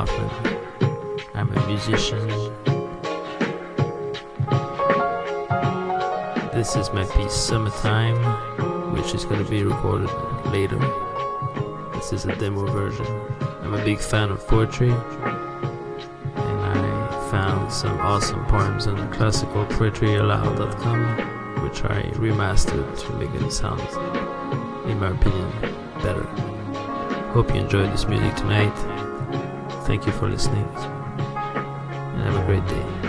Hoffman. I'm a musician. This is my piece Summertime, which is going to be recorded later. This is a demo version. I'm a big fan of poetry, and I found some awesome poems on classicalpoetryallowed.com, which I remastered to make it sound, in my opinion, better. Hope you enjoyed this music tonight. Thank you for listening, and have a great day.